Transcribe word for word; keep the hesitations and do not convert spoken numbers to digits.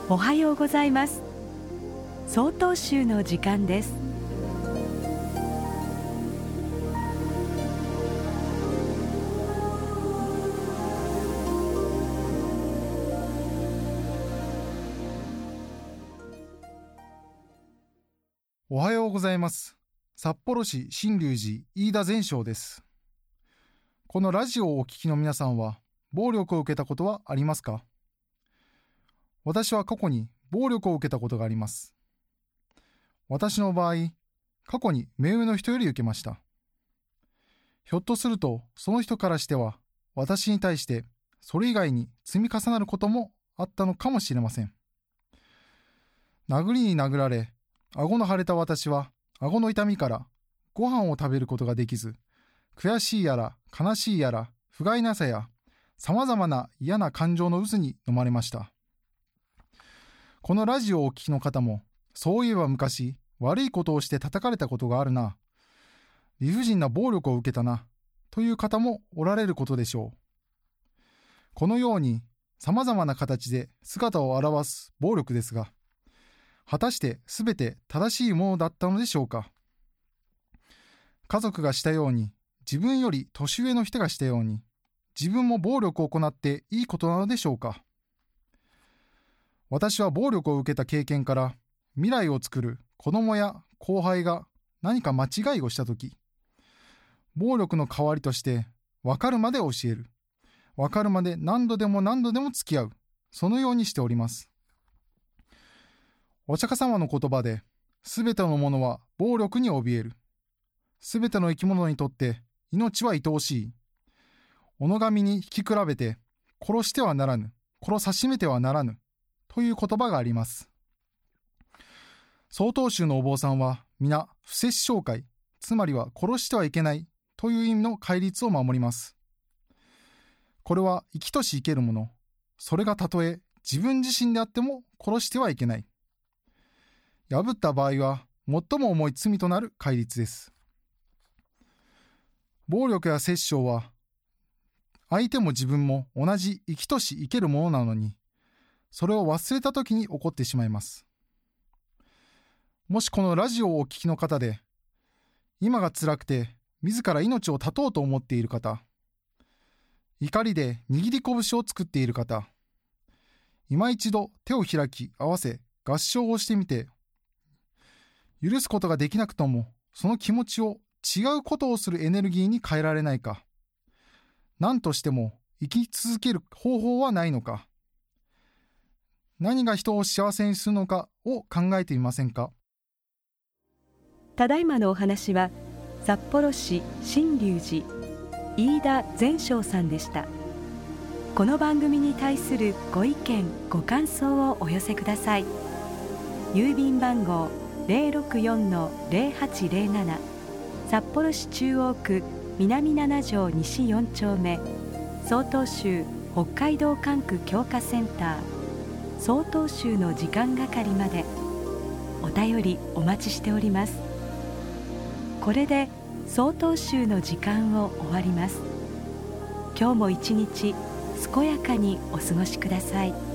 おはようございます。曹洞宗の時間です。 おはようございます。札幌市真龍寺飯田善生です。このラジオをお聞きの皆さんは暴力を受けたことはありますか？私は過去に暴力を受けたことがあります。私の場合、過去に目上の人より受けました。ひょっとするとその人からしては私に対してそれ以外に積み重なることもあったのかもしれません。殴りに殴られ、顎の腫れた私は顎の痛みからご飯を食べることができず、悔しいやら悲しいやら不甲斐なさやさまざまな嫌な感情の渦に飲まれました。このラジオをお聞きの方も、そういえば昔悪いことをして叩かれたことがあるな、理不尽な暴力を受けたなという方もおられることでしょう。このようにさまざまな形で姿を現す暴力ですが、果たしてすべて正しいものだったのでしょうか。家族がしたように、自分より年上の人がしたように、自分も暴力を行っていいことなのでしょうか。私は暴力を受けた経験から、未来を作る子供や後輩が何か間違いをしたとき、暴力の代わりとして分かるまで教える、分かるまで何度でも何度でも付き合う、そのようにしております。お釈迦様の言葉で、すべてのものは暴力に怯える。すべての生き物にとって命は愛おしい。己神に引き比べて、殺してはならぬ、殺さしめてはならぬ、という言葉があります。曹洞宗のお坊さんは皆不殺生戒、つまりは殺してはいけないという意味の戒律を守ります。これは生きとし生けるもの、それがたとえ自分自身であっても殺してはいけない。破った場合は最も重い罪となる戒律です。暴力や殺生は相手も自分も同じ生きとし生けるものなのに、それを忘れたときに起こってしまいます。もしこのラジオをお聞きの方で、今が辛くて自ら命を絶とうと思っている方、怒りで握り拳を作っている方、今一度手を開き合わせ合掌をしてみて、許すことができなくともその気持ちを違うことをするエネルギーに変えられないか、何としても生き続ける方法はないのか、何が人を幸せにするのかを考えてみませんか。 ただいまのお話は札幌市真龍寺飯田善生さんでした。この番組に対するご意見ご感想をお寄せください。郵便番号 ゼロろくよんのゼロはちゼロなな 札幌市中央区南なな条西よん丁目、曹洞宗北海道管区強化センター曹洞宗の時間係まで。お便りお待ちしております。これで曹洞宗の時間を終わります。今日も一日健やかにお過ごしください。